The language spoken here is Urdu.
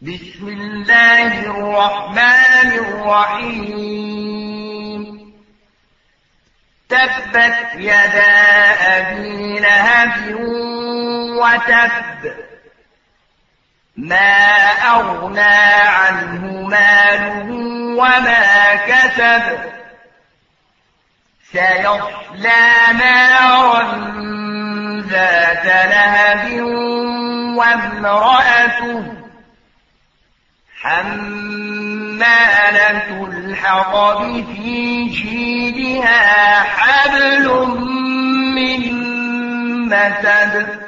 بسم الله الرحمن الرحيم تبت يدا أبي لهب وتب ما أغنى عنه ماله وما كسب سيصلى نارا ذات لهب وامرأته حمالة الحطب في جيدها حبل من مسد